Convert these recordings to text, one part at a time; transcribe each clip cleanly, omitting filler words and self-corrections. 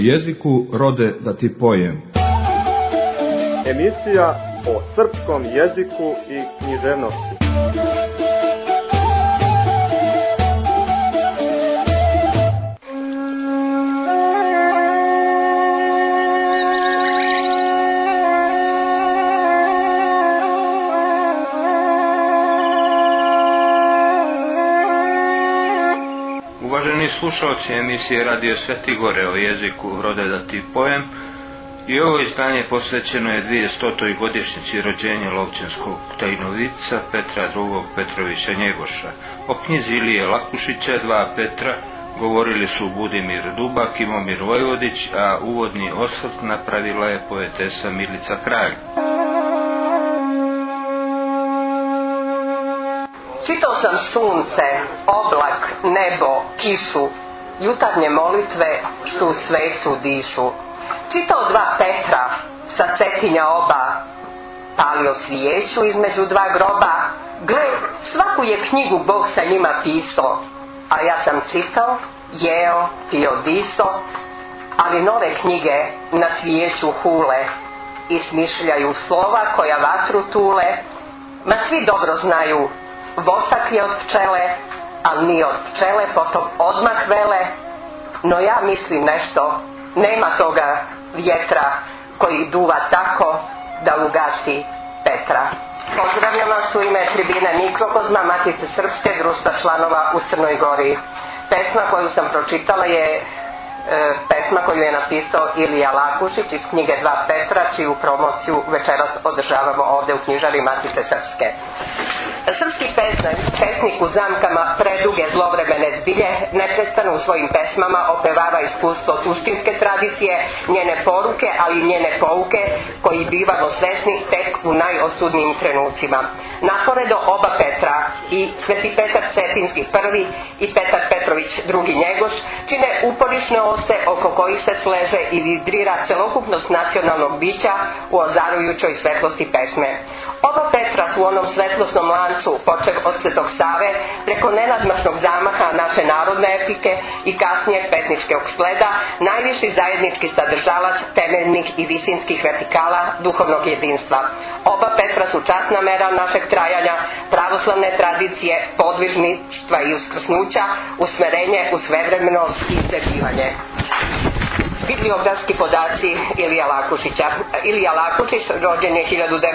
jeziku rode da ti pojem. Emisija o srpskom jeziku i književnosti. Uvaženi slušalci emisije Radio Sveti Gore o jeziku rode da ti pojem, i ovo izdanje posvećeno je 200. godišnjici rođenja lovčanskog tajnovica Petra II. Petrovića Njegoša. O knjizi Ilije Lakušića, Dva Petra, govorili su Budimir Dubak i Momir Vojvodić, a uvodni osvrt napravila je poetesa Milica Kralj. Čitao sam sunce, oblak, nebo, kišu, jutarnje molitve što u svecu dišu. Čitao Dva Petra, sa Cetinja oba, palio svijeću između dva groba. Gle, svaku je knjigu Bog sa njima pisao, a ja sam čitao, jeo, pio, diso, ali nove knjige na svijeću hule i smišljaju slova koja vatru tule. Ma svi dobro znaju, vosak je od pčele, ali ni od pčele potom odmah vele. No ja mislim nešto, nema toga vjetra koji duva tako da ugasi Petra. Pozdravljam vas u ime tribine Mikrokozma Matice Srpske, društva članova u Crnoj Gori. Pesma koju sam pročitala je pesma koju je napisao Ilija Lakušić iz knjige Dva Petra, čiju promociju večeras održavamo ovdje u knjižari Matice Srpske. Srpski pesnik u zamkama preduge zlovremene zbilje neprestano u svojim pesmama opevava iskustvo suštinske tradicije, njene poruke, ali i njene pouke, koji bivamo svesni tek u najosudnijim trenucima. Naporedo oba Petra, i Sveti Petar Cetinski prvi i Petar Petrović II. Njegoš, čine uporišne ose oko kojih se sleže i vidrira celokupnost nacionalnog bića u ozarujućoj svetlosti pesme. Oba Petra su u onom svetlosnom lancu, počev od Svetog Save, preko nenadmašnog zamaha naše narodne epike i kasnije pesničkog sleda, najviši zajednički sadržalac temeljnih i visinskih vertikala duhovnog jedinstva. Oba Petra su časna mera našeg trajanja, pravoslavne tradicije, podvižništva i uskrsnuća, usmerenje u svevremenost i izbjegivanje. Bibliografski podaci Ilija Lakušića. Ilija Lakušić, rođen je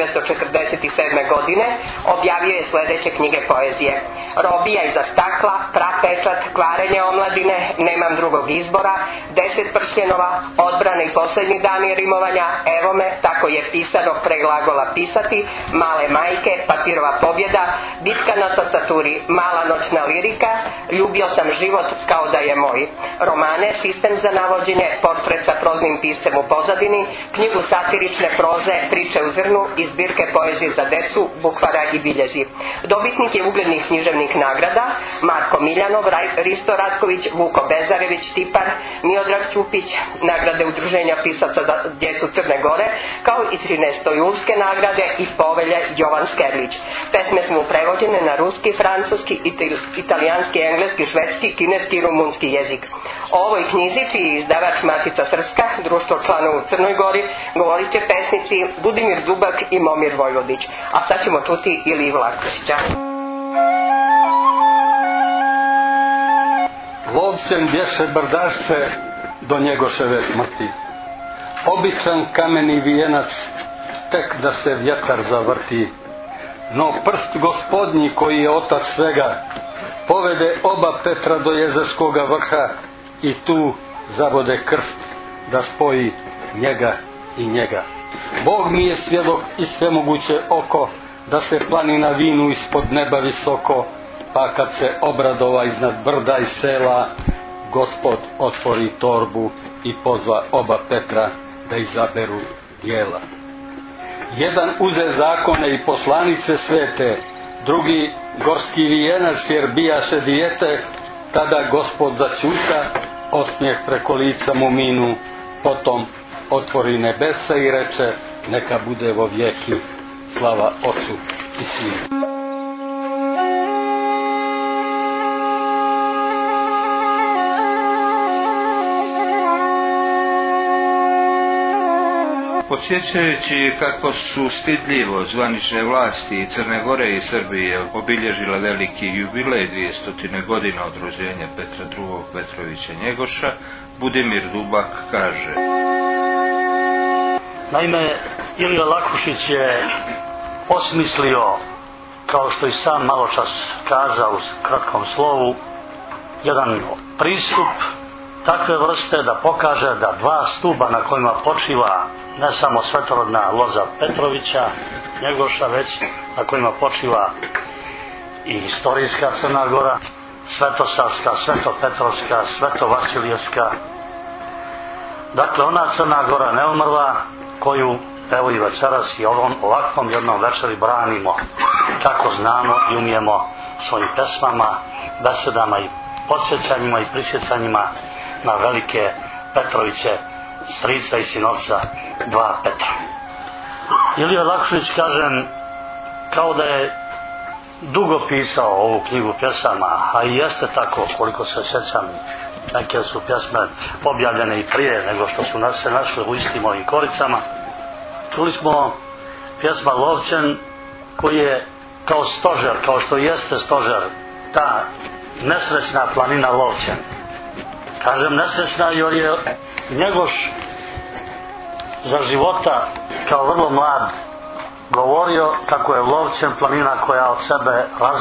1947. godine, objavio je sljedeće knjige poezije: Robija iza stakla, Prapečat, Kvarenje omladine, Nemam drugog izbora, 10 pršljenova, Odbrane i posljednji dani rimovanja, Evo me, tako je pisano pre glagola pisati, Male majke, Papirova pobjeda, Bitka na tastaturi, Mala noćna lirika, Ljubio sam život kao da je moj. Romane, Sistem za navođenje, Portret sa proznim piscem u pozadini, knjigu satirične proze Priče u zrnu i zbirke poezije za decu, bukvara i biljezi. Dobitnik je uglednih književnih nagrada: Marko Miljanov, Risto Ratković, Vuko Bezarević, Tipar, Miodrag Ćupić, nagrade Udruženja pisaca za djecu Crne Gore, kao i 13. julske nagrade i povelje Jovan Skerlić. Pesme su mu prevođene na ruski, francuski, italijanski, engleski, švedski, kineski i rumunski jezik. O ovoj knjizi, čiji je izdavač Matica Srpska, društvo članova u Crnoj Gori, govorit će pesnici Budimir Dubak i Momir Vojvodić. A sad ćemo čuti Iliju Lakušića. Lovcem bješe brdašce do Njegoševe smrti. Običan kameni vijenac, tek da se vjetar zavrti. No prst gospodnji, koji je otac svega, povede oba Petra do Jezerskoga vrha i tu zavode krst da spoji njega i njega. Bog mi je svjedok i svemoguće oko, da se planina vinu ispod neba visoko, pa kad se obradova iznad brda i sela, Gospod otvori torbu i pozva oba Petra da izaberu dijela. Jedan uze zakone i poslanice svete, drugi gorski vijenac jer bijaše dijete. Tada Gospod začuta, osmijeh preko lica mu minu, potom otvori nebesa i reče: neka bude vo vijeki slava Ocu i Sinu. Podsjećajući kako su stidljivo zvanične vlasti Crne Gore i Srbije obilježile veliki jubilej 200 godina od rođenja Petra II. Petrovića Njegoša, Budimir Dubak kaže: Naime, Ilija Lakušić je osmislio, kao što i sam malo čas kazao u kratkom slovu, jedan pristup takve vrste da pokaže da dva stuba na kojima počiva ne samo svetorodna loza Petrovića Njegoša, već na kojima počiva i istorijska Crna Gora, svetosavska, svetopetrovska, svetovasilijevska. Dakle, ona Crna Gora neumrla koju evo i večeras i ovakvom jednom večeri branimo kako znamo i umijemo svojim pesmama, besedama i podsjećanjima i prisjećanjima na velike Petroviće, strica i sinovca dva Petra. Ilija Lakušić, kažem, kao da je dugo pisao ovu knjigu pjesama, a i jeste tako, koliko se sjećam, neke su pjesme objavljene i prije nego što su se našli u istim ovim koricama. Čuli smo pjesma Lovćen, koji je kao stožer, kao što jeste stožer, ta nesrećna planina Lovćen. Kažem nesrećna jer je Njegoš za života kao vrlo mlad govorio kako je Lovćen planina koja od sebe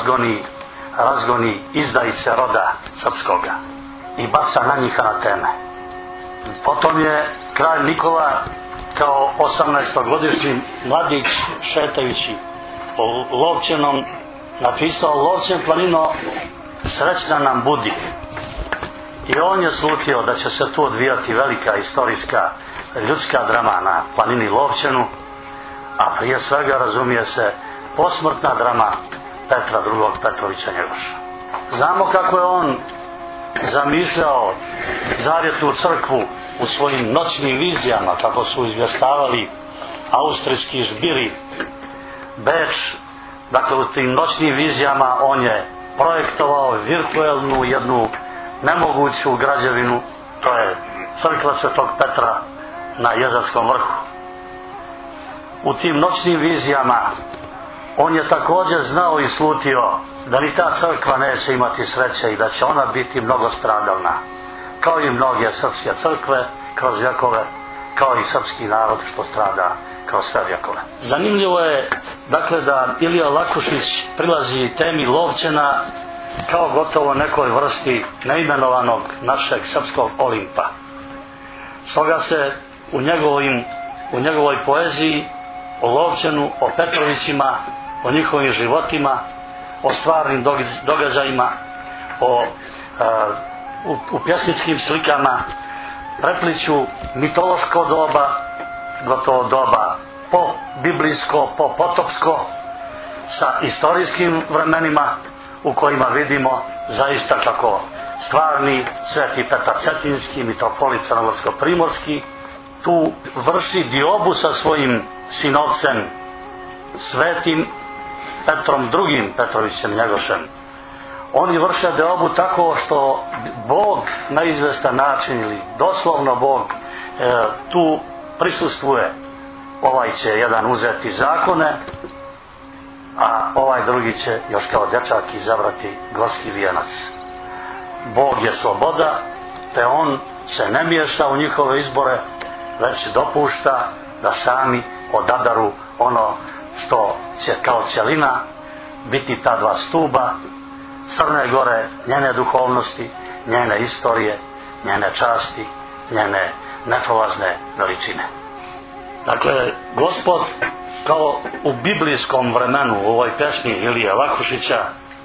razgoni izdajice roda srpskoga i baca na njih anateme. Potom je kralj Nikola kao 18-godišnji mladić šetajući po Lovćenom napisao: Lovćen planino, srećna nam budi. I on je slutio da će se tu odvijati velika istorijska ljudska drama na planini Lovćenu, a prije svega, razumije se, posmrtna drama Petra II. Petrovića Njegoša. Znamo kako je on zamišljao Zavjetnu crkvu u svojim noćnim vizijama, kako su izvještavali austrijski žbiri, Beč. Dakle, u tim noćnim vizijama on je projektovao virtuelnu jednu nemoguću građevinu, to je crkva Svetog Petra na Jezarskom vrhu. U tim noćnim vizijama on je također znao i slutio da ni ta crkva neće imati sreće i da će ona biti mnogostradalna, kao i mnoge srpske crkve kroz vjekove, kao i srpski narod što strada kroz sve vjekove. Zanimljivo je, dakle, da Ilija Lakušić prilazi temi Lovćena kao gotovo nekoj vrsti neimenovanog našeg srpskog Olimpa. Stoga se u njegovoj poeziji o Lovćenu, o Petrovićima, o njihovim životima, o stvarnim događajima, u pjesničkim slikama prepliću mitološko doba, gotovo doba po biblijsko, po potopsko, sa istorijskim vremenima u kojima vidimo zaista kako stvarni Sveti Petar Cetinski, mitropolit crnogorsko-primorski, tu vrši diobu sa svojim sinovcem Svetim Petrom II. Petrovićem Njegošem. Oni vrše diobu tako što Bog na izvestan način ili doslovno Bog tu prisustvuje. Ovaj će jedan uzeti zakone, a ovaj drugi će još kao dječak izabrati gorski vijenac. Bog je sloboda, te on se ne miješa u njihove izbore, već dopušta da sami odaberu ono što će kao cjelina biti ta dva stuba Crne Gore, njene duhovnosti, njene istorije, njene časti, njene neprolazne veličine. Dakle, Gospod, kao u biblijskom vremenu u ovoj pesmi Ilije Lakušića,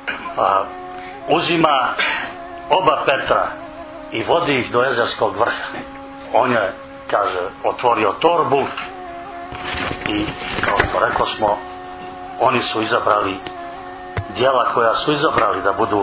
uzima oba Petra i vodi ih do Jezerskog vrha. On je, kaže, otvorio torbu i, kao što rekao smo, oni su izabrali djela koja su izabrali da budu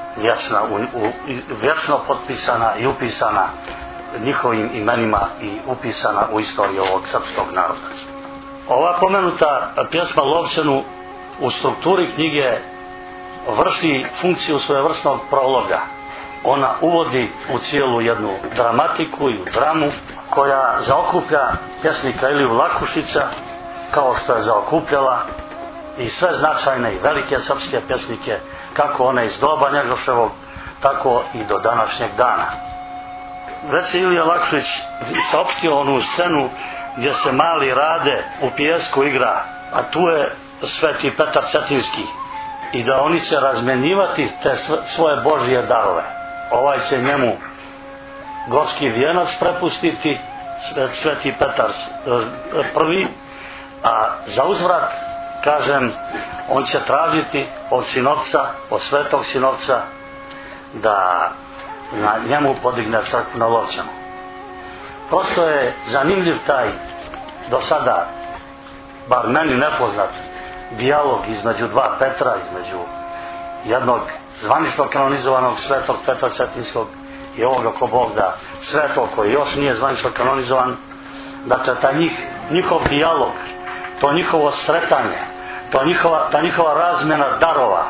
vječno potpisana i upisana njihovim imenima i upisana u istoriju ovog srpskog naroda. Ova pomenuta pjesma Lovćenu u strukturi knjige vrši funkciju svojevrsnog prologa. Ona uvodi u cijelu jednu dramatiku i u dramu koja zaokuplja pjesnika Iliju Lakušića kao što je zaokupljala i sve značajne i velike srpske pjesnike, kako one iz doba Njegoševog, tako i do današnjeg dana. Već je Ilija Lakušić saopštio onu scenu gdje se mali Rade u pijesku igra, a tu je Sveti Petar Cetinski, i da oni će razmenjivati te svoje Božje darove. Ovaj će njemu gorski vijenac prepustiti, Sveti Petar prvi, a za uzvrat, kažem, on će tražiti od sinovca, od Svetog Sinovca, da na njemu podigne crkvu na Lovćanu. Prosto je zanimljiv taj do sada, bar meni nepoznat, dijalog između dva Petra, između jednog zvanično kanonizovanog Svetog Petra Cetinskog i ovoga, ko Bog da, Svetog koji još nije zvanično kanonizovan. Dakle, taj njihov dijalog, to njihovo sretanje, ta njihova razmjena darova,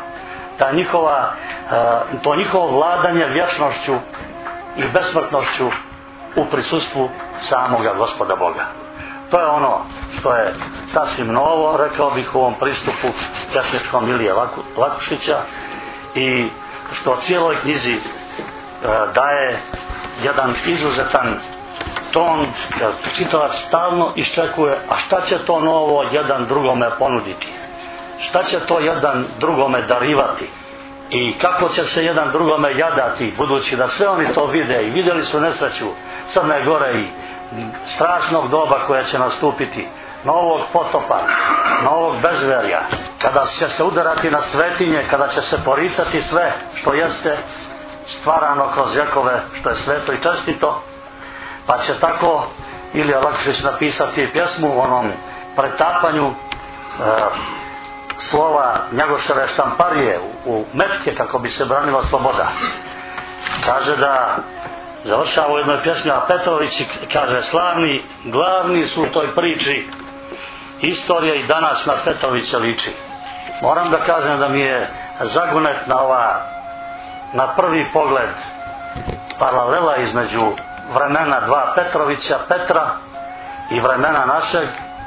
to njihovo vladanje vječnošću i besmrtnošću u prisustvu samoga Gospoda Boga. To je ono što je sasvim novo, rekao bih, u ovom pristupu pjesničkom Ilije Lakušića, i što cijeloj knjizi daje jedan izuzetan ton, jer čitalac stalno iščekuje, a šta će to novo jedan drugome ponuditi, šta će to jedan drugome darivati i kako će se jedan drugome jadati, budući da sve oni to vide i vidjeli su nesreću Crne Gore i strašnog doba koje će nastupiti, novog potopa, novog bezverja, kada će se udarati na svetinje, kada će se poricati sve što jeste stvarano kroz vjekove, što je sveto i čestito. Pa će tako Ilija Lakušić napisati pjesmu u onom pretapanju slova Njegoševe štamparije u metke kako bi se branila sloboda. Kaže da završava u jednoj pjesmi, a Petrović kaže: slavni, glavni su u toj priči, istorija i danas na Petrovića liči. Moram da kažem da mi je zagonetna ova, na prvi pogled, paralela između vremena dva Petrovića, Petra, i vremena našeg,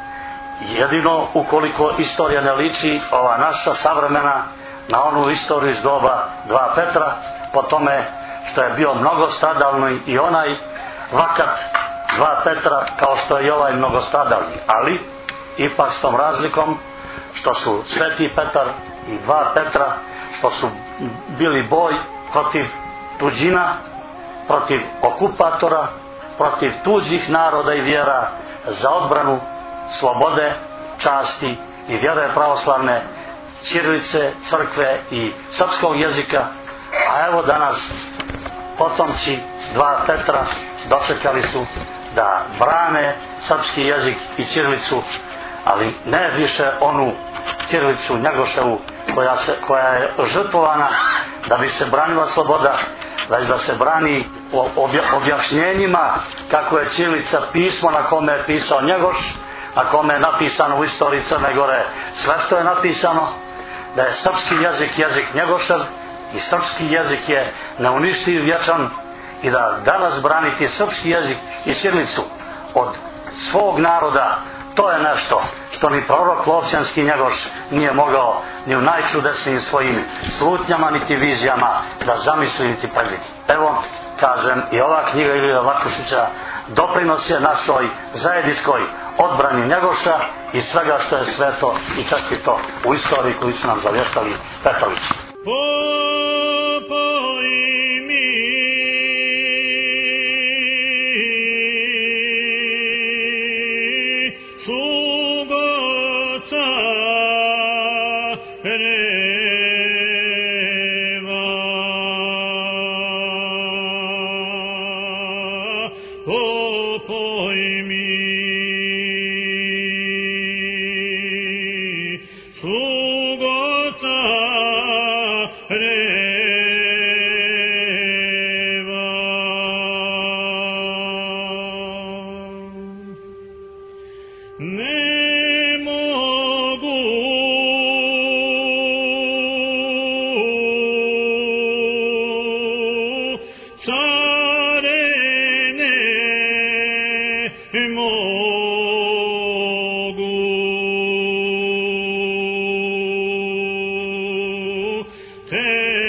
jedino ukoliko istorija ne liči, ova naša savremena, na onu istoriju iz doba dva Petra, po tome što je bio mnogostradalni i onaj vakat dva Petra, kao što je i ovaj mnogostradalni, ali ipak s tom razlikom što su Sveti Petar i dva Petra, što su bili boj protiv tuđina, protiv okupatora, protiv tuđih naroda i vjera, za odbranu slobode, časti i vjere pravoslavne, ćirilice, crkve i srpskog jezika. A evo danas potomci dva Petra dočekali su da brane srpski jezik i ćirilicu, ali ne više onu ćirilicu Njegoševu koja je žrtvovana da bi se branila sloboda, već da se brani objašnjenjima kako je ćirilica pismo na kome je pisao Njegoš, na kome je napisano u istoriji Crne Gore sve što je napisano, da je srpski jezik jezik Njegošev i srpski jezik je neuništiv, vječan, i da danas braniti srpski jezik i ćirilicu od svog naroda, to je nešto što ni prorok Lovćanski Njegoš nije mogao ni u najčudesnijim svojim slutnjama niti vizijama da zamisli niti predvidi. Evo, kažem, i ova knjiga Ilije Lakušića doprinos je našoj zajedničkoj odbrani Njegoša i svega što je sveto i čestito u istoriji koju su nam zavještali Petrovići.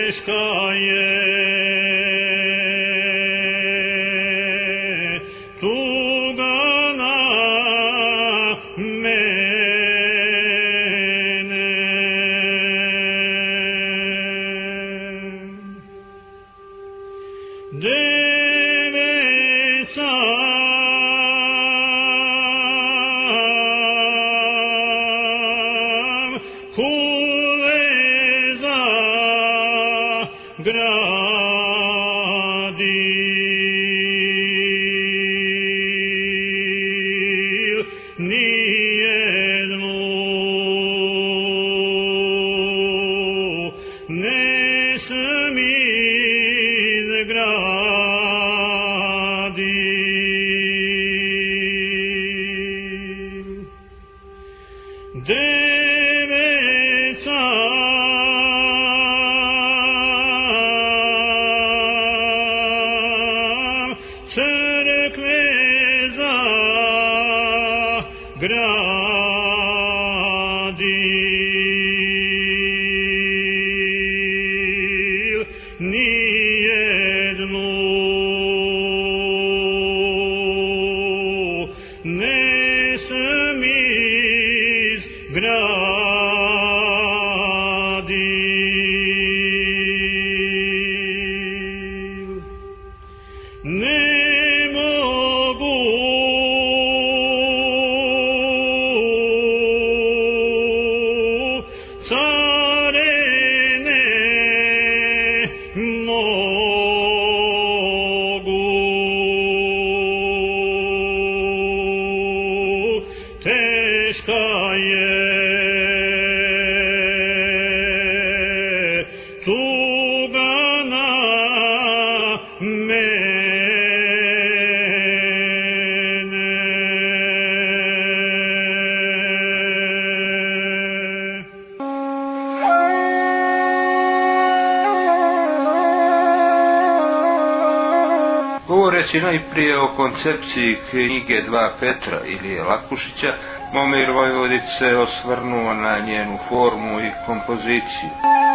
Govoreći najprije o koncepciji knjige Dva Petra Ilije Lakušića, Momir Vojvodić se osvrnuo na njenu formu i kompoziciju.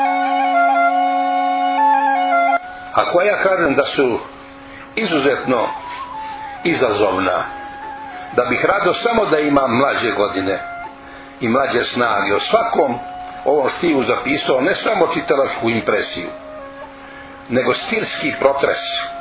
Ako ja kažem da su izuzetno izazovna, da bih rado samo da imam mlađe godine i mlađe snage, o svakom ovom stilu zapisao ne samo čitalačku impresiju, nego stilski protres,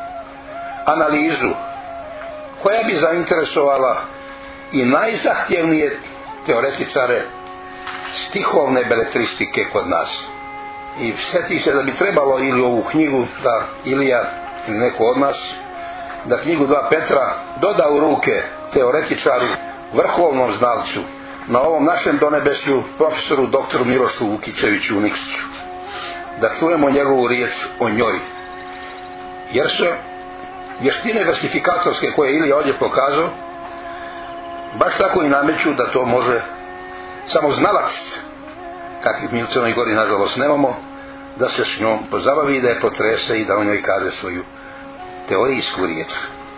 analizu koja bi zainteresovala i najzahtjevnije teoretičare stihovne beletristike kod nas. I sjeti se da bi trebalo ili ovu knjigu da Ilija ili neko od nas da knjigu Dva Petra doda u ruke teoretičaru, vrhovnom znalcu na ovom našem donebesju, profesoru doktoru Milošu Vukićeviću Nikšiću, da čujemo njegovu riječ o njoj, jer se vještine versifikatorske koje je Ilija ovdje pokazao baš tako i nameću da to može samo znalac, kakvih mi u Crnoj Gori nažalost nemamo, da se s njom pozabavi i da je potrese i da o njoj kaže svoju teorijsku riječ.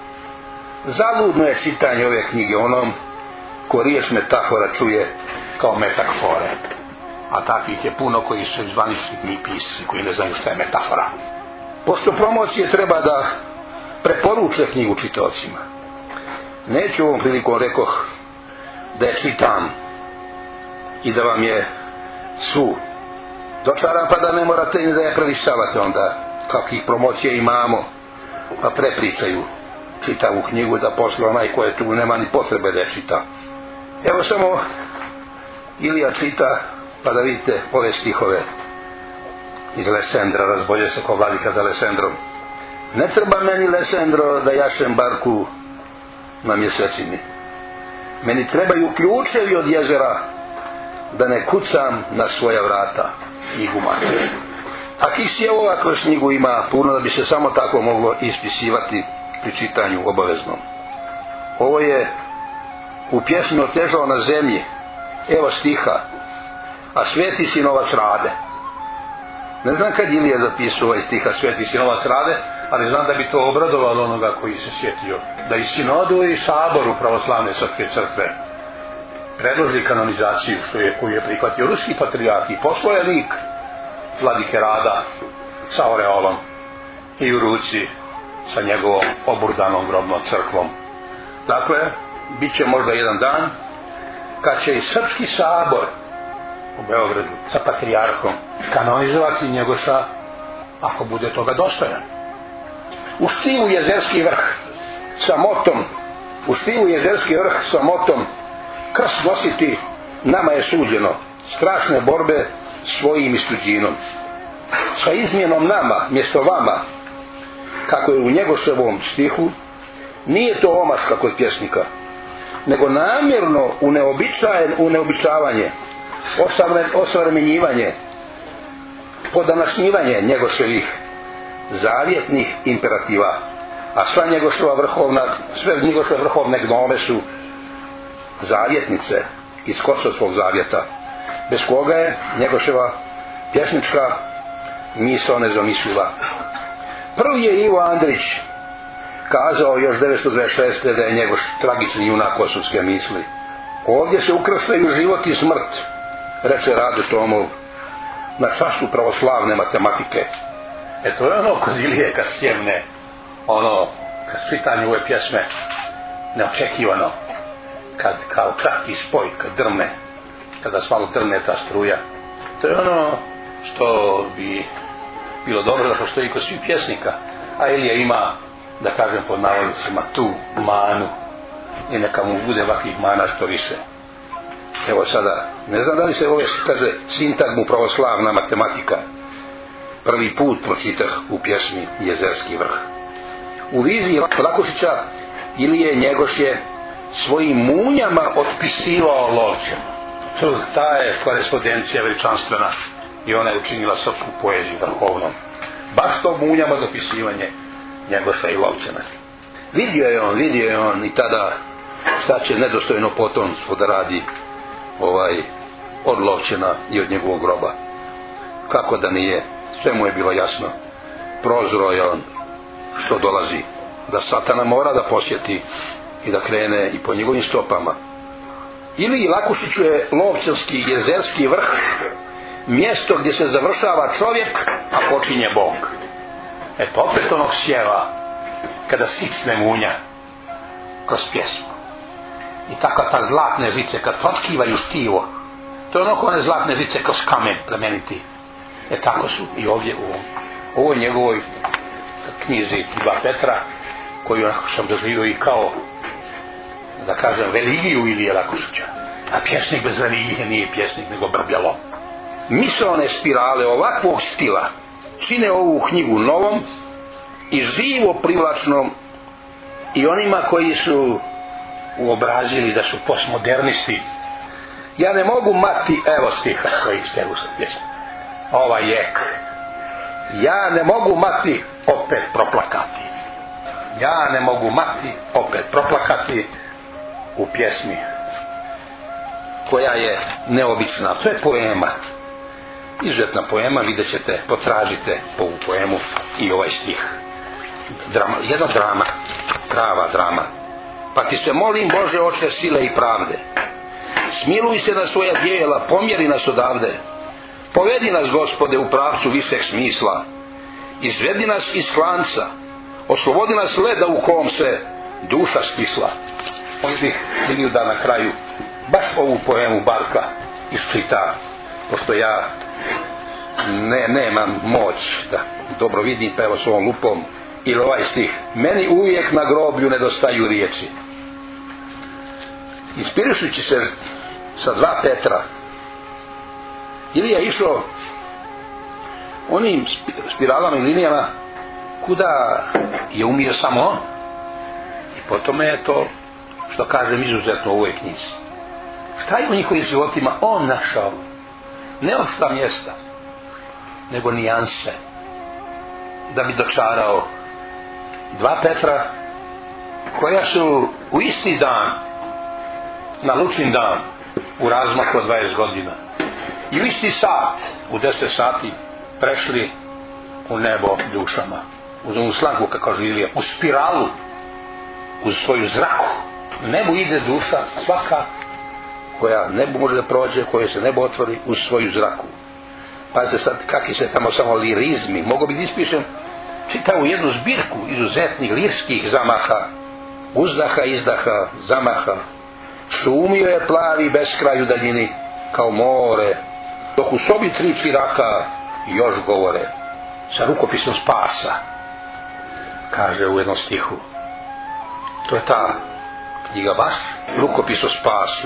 Zaludno je čitanje ove knjige onom ko riječ metafora čuje kao metafore, a takvih je puno koji su zvanični pisci koji ne znaju šta je metafora. Pošto promocije treba da preporuče knjigu čitaocima, neću ovom prilikom rekoh da je čitam i da vam je svu dočaram pa da ne morate ni da je prelistavate onda kakvih promocije imamo pa prepričaju čitavu knjigu da posle onaj ko je tu nema ni potrebe da je čita. Evo samo Ilija čita pa da vidite ove stihove iz Lesendra, razbolje se ko vladika za Lesendrom. Ne treba meni Lesendro da jašem barku na mjesečini, meni trebaju ključevi od jezera da ne kucam na svoja vrata i gumate. Takih sjevova kroz knjigu ima puno da bi se samo tako moglo ispisivati pri čitanju obaveznom. Ovo je u pjesmi Otežao na zemlji, evo stiha, a sveti sinovac rade. Ne znam kad Ilija zapisao ovaj stiha sveti sinovac rade, ali znam da bi to obradovalo onoga koji se sjetio da i sinodu i saboru pravoslavne srpske crkve predloži kanonizaciju koju je prihvatio ruski patrijarh i poslao je lik vladike Rada sa oreolom i u ruci sa njegovom oburdanom grobnom crkvom. Dakle, bit će možda jedan dan kad će i Srpski sabor u Beogradu sa patrijarhom kanonizovati Njegoša, ako bude toga dostojan. U stilu Jezerski vrh sa motom krst nositi nama je suđeno, strašne borbe svojim istuđinom. Sa izmjenom nama mjesto vama, kako je u Njegoševom stihu, nije to omaška kod pjesnika, nego namjerno uneobičavanje, osavremenjivanje, podanašnjivanje Njegoševih zavjetnih imperativa, a sve Njegoševe vrhovne gnome su zavjetnice iz Kosovskog zavjeta, bez koga je Njegoševa pjesnička misao nezamisliva. Prvi je Ivo Andrić kazao još 1926. da je Njegoš tragični junak kosovske misli. Ovdje se ukrštaju život i smrt, reče Rade Tomov, na čašu pravoslavne matematike. To je ono kod Ilije kad sjevne, kad čitanje ove pjesme neočekivano, kad kao kratki spoj, kad drmne, kada malo drmne ta struja. To je ono što bi bilo dobro da postoji kod svih pjesnika, a Ilija ima, da kažem pod navodnicima, tu manu i neka mu bude ovakvih mana što više. Evo sada, ne znam da li se ove, kaže, sintagmu pravoslavna matematika prvi put pročitah u pjesmi Jezerski vrh. U viziji Lakušića Ilije Njegoš je svojim munjama otpisivao Lovćenu. Ta je korespondencija veličanstvena i ona je učinila srpsku poeziju vrhovnom. Baš to munjama dopisivanje Njegoša i Lovćena. Vidio je on i tada šta će nedostojno potomstvo da radi od Lovćena i od njegovog groba. Kako da nije, sve mu je bilo jasno. Prozro je on što dolazi, da satana mora da posjeti i da krene i po njegovim stopama. Ili Lakušiću je Lovćanski Jezerski vrh mjesto gdje se završava čovjek, a počinje Bog. Opet onog sjeva kada sicne munja kroz pjesmu. I tako ta zlatne žice kad protkivaju štivo, to je ono one zlatne žice kroz kamen plemeniti. Tako su i ovdje u ovoj njegovoj knjizi Dva Petra, koju sam doživio i kao, da kažem, religiju Ilije Lakušića. A pjesnik bez religije nije pjesnik nego brbljalo. Misaone spirale ovakvog stila čine ovu knjigu novom i živo privlačnom i onima koji su uobrazili da su postmodernisti. Ja ne mogu mati, evo stiha koji ste u pjesmu, ovaj jek. Ja ne mogu mati opet proplakati. Ja ne mogu mati opet proplakati u pjesmi koja je neobična. To je poema. Izuzetna poema, vidjet ćete, potražite ovu poemu i ovaj stih. Jedna drama, prava drama. Pa ti se molim, Bože, oče sile i pravde, smiluj se na svoja djela, pomjeri nas odavde. Povedi nas, Gospode, u pravcu višeg smisla. Izvedi nas iz klanca, oslobodi nas leda u kom se duša stisla. On bih htio da na kraju baš ovu poemu Barka iščita, pošto ja nemam moć da dobro vidim, pa evo s ovom lupom. Ili ovaj stih: meni uvijek na groblju nedostaju riječi. Inspirišući se sa Dva Petra, Ilija je išao onim spiralama i linijama kuda je umio samo on. I potom je to, što kažem, izuzetno u ovoj knjizi. Šta je u njihovim životima on našao? Ne oštra mjesta, nego nijanse, da bi dočarao Dva Petra koja su u isti dan, na Lučin dan, u razmaku od 20 godina, i u isti sat, u 10 sati, prešli u nebo dušama, uz onu slanku, kako živije, u spiralu, uz svoju zraku. U nebu ide duša svaka koja nebo može da prođe, koja se nebo otvori uz svoju zraku. Pazite sad kakvi se tamo samo lirizmi. Mogu bi da ispišem čitavu jednu zbirku izuzetnih lirskih zamaha, uzdaha, izdaha, zamaha. Šumio je plavi beskraj u daljini kao more, dok u sobi 3 čiraka još govore sa rukopisom spasa. Kaže u jednom stihu, to je ta knjiga baš, rukopis o spasu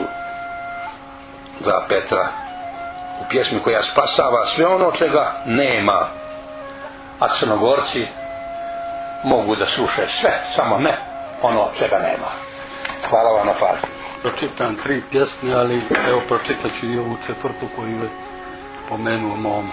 za Petra, u pjesmi koja spasava sve ono čega nema, a Crnogorci mogu da slušaju sve, samo ne ono čega nema. Hvala vam na pažnju. Pročitam 3 pjesme, ali evo pročitat ću i ovu 4. koju je pomenuo mom.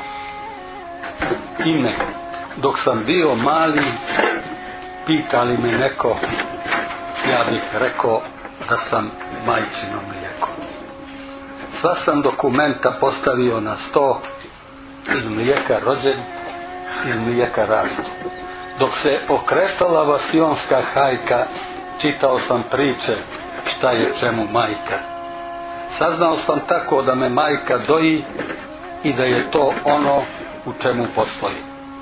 Ime. Dok sam bio mali, pitali me neko, ja bih rekao da sam majčino mlijeko. Sva sam dokumenta postavio na sto, iz mlijeka rođen, iz mlijeka rastu. Dok se okretala vasionska hajka, čitao sam priče šta je čemu majka. Saznao sam tako da me majka doji i da je to ono u čemu postoji.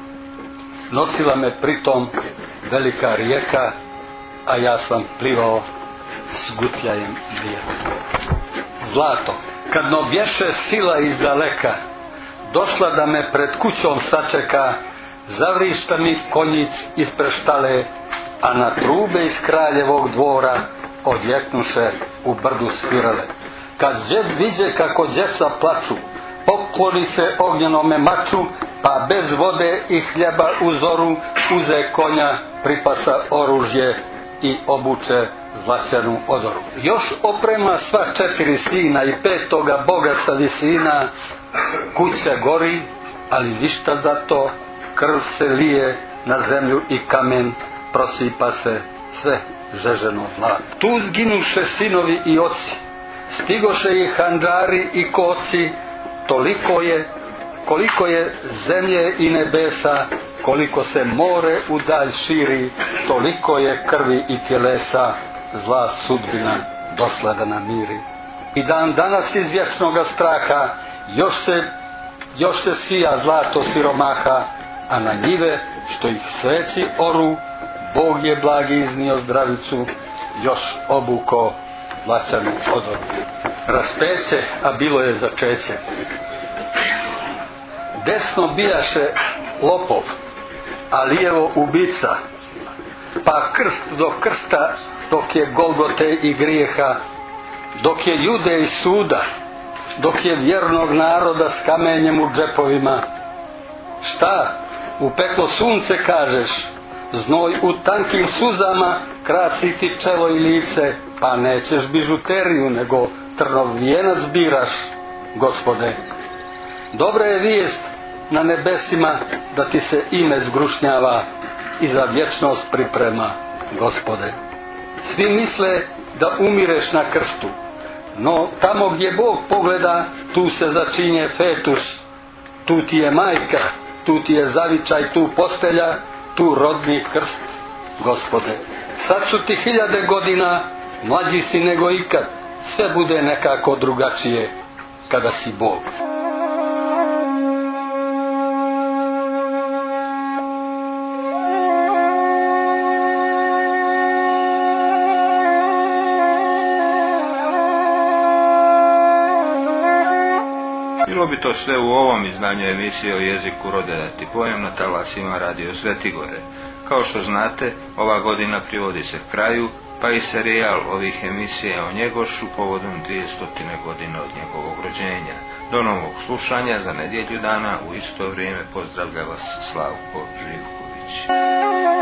Nosila me pritom velika rijeka, a ja sam plivao s gutljajem mlijeka. Zlato. Kad no bješe sila iz daleka, došla da me pred kućom sačeka, zavrišta mi konjic ispred štale, a na trube iz kraljevog dvora odjeknuše u brdu svirale. Kad džed viđe kako djeca plaču, pokloni se ognjenome maču, pa bez vode i hljeba u zoru uze konja, pripasa oružje i obuče zlacenu odoru. Još oprema sva 4 sina i 5. Boga sa visina, kuća gori, ali ništa za to, krv se lije na zemlju i kamen, prosipa se sve žeženo zlato. Tu zginuše sinovi i oci, stigoše i handžari i koci, koliko je zemlje i nebesa, koliko se more u dalj širi, toliko je krvi i tjelesa, zla sudbina došla da namiri. I dan danas iz vječnoga straha još se sija zlato siromaha, a na njive što ih sveci oru, Bog je blagi iznio zdravicu, još obuko zlacenu odoru. Raspeće, a bilo je začeće. Desno bijaše lopov, a lijevo ubica, pa krst do krsta, dok je Golgote i grijeha, dok je Jude i suda, dok je vjernog naroda s kamenjem u džepovima. Šta? U peklo sunce kažeš, znoj u tankim suzama krasi ti čelo i lice, pa nećeš bižuteriju, nego trnov vijenac biraš, Gospode. Dobra je vijest na nebesima da ti se ime zgrušnjava i za vječnost priprema, Gospode. Svi misle da umireš na krstu, no tamo gdje Bog pogleda, tu se začinje fetus, tu ti je majka, tu ti je zavičaj, tu postelja, tu rodni krst, Gospode. Sad su ti 1000 godina, mlađi si nego ikad, sve bude nekako drugačije kada si Bog. Bilo bi to sve u ovom izdanju emisije o jeziku rode da ti pojem na talasima Radio Sveti Gore. Kao što znate, ova godina privodi se kraju, pa i serijal ovih emisija o Njegošu povodom 200 godina od njegovog rođenja. Do novog slušanja za nedjelju dana u isto vrijeme pozdravlja vas Slavko Živković.